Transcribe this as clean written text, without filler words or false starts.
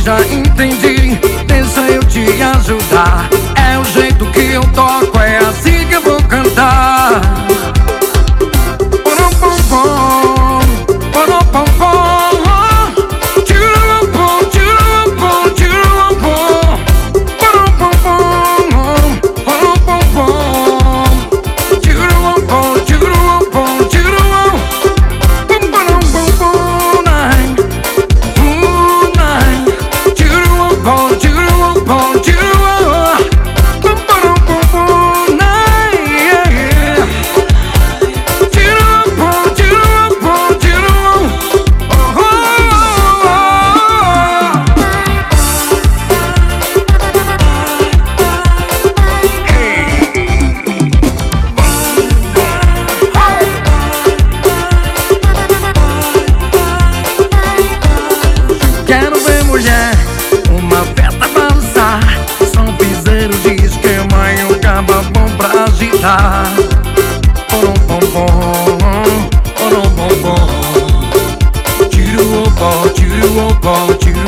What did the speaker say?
já entendi, deixa eu te ajudar. É o jeito que eu toco, é assim que eu vou cantar. Quero ver mulher, uma festa balançar, som piseiro de esquema e um caba bom pra agitar. Porom pom pom, porom pom pom. Tiro o pó, tiro o pó, tiro